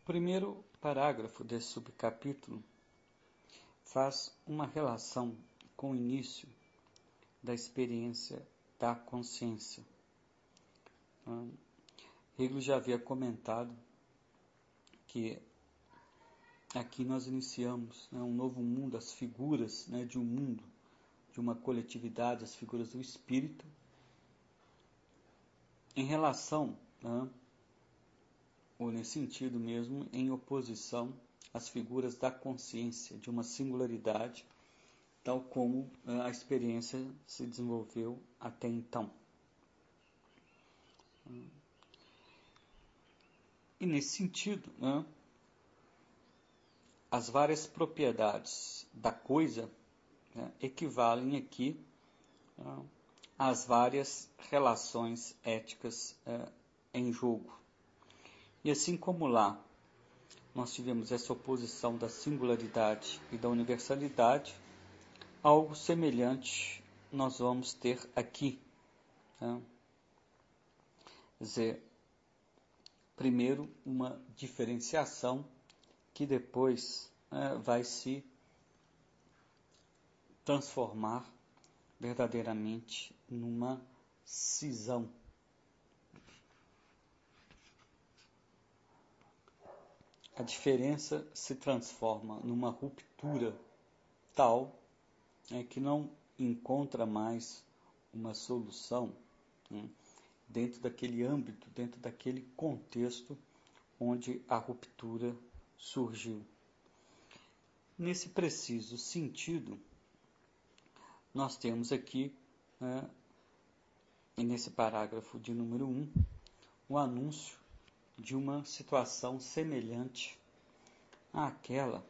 primeiro parágrafo desse subcapítulo faz uma relação com o início da experiência da consciência. Hegel já havia comentado que aqui nós iniciamos um novo mundo, as figuras de um mundo, de uma coletividade, as figuras do espírito, em relação, ou nesse sentido mesmo, em oposição às figuras da consciência, de uma singularidade, tal como a experiência se desenvolveu até então. E nesse sentido, as várias propriedades da coisa equivalem aqui às várias relações éticas em jogo. E assim como lá nós tivemos essa oposição da singularidade e da universalidade, algo semelhante nós vamos ter aqui. Quer dizer, primeiro uma diferenciação que depois vai se transformar verdadeiramente numa cisão. A diferença se transforma numa ruptura tal que não encontra mais uma solução dentro daquele âmbito, dentro daquele contexto onde a ruptura surgiu. Nesse preciso sentido, nós temos aqui, nesse parágrafo de número 1, o anúncio de uma situação semelhante àquela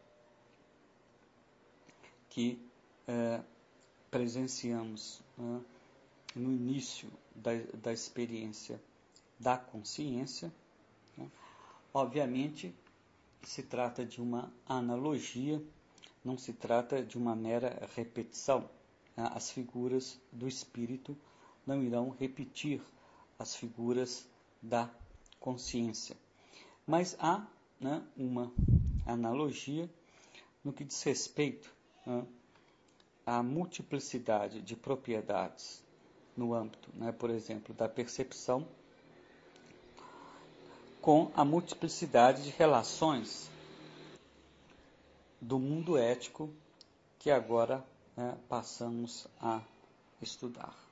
que presenciamos no início da experiência da consciência. Obviamente, se trata de uma analogia, não se trata de uma mera repetição. As figuras do espírito não irão repetir as figuras da consciência. Mas há uma analogia no que diz respeito à multiplicidade de propriedades no âmbito, por exemplo, da percepção, com a multiplicidade de relações do mundo ético que agora passamos a estudar.